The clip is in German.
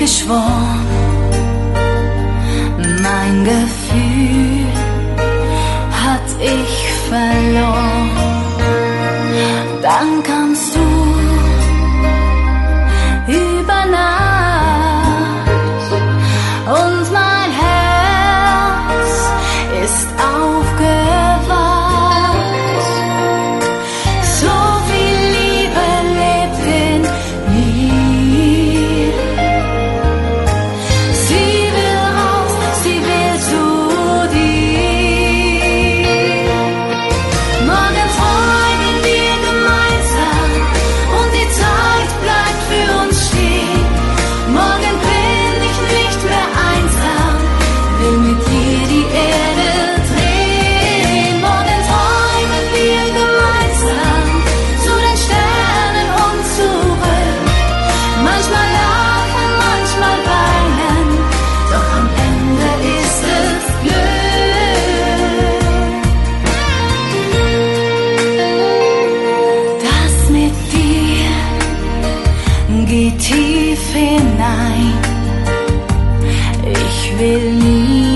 geschworen, mein Gefühl hat ich verloren. Dann kamst du über Nacht und mein Herz ist aufgewacht. So viel Liebe lebt in mir. Sie will raus, sie will zu dir. Morgen träumen wir gemeinsam und die Zeit bleibt für uns stehen. Morgen bin ich nicht mehr einsam, will mit dir die Erde drehen. Morgen träumen wir gemeinsam zu den Sternen und zurück. Manchmal lachen, manchmal weinen, doch am Ende ist es Glück. Das mit dir geht tief hinein. Ich will nie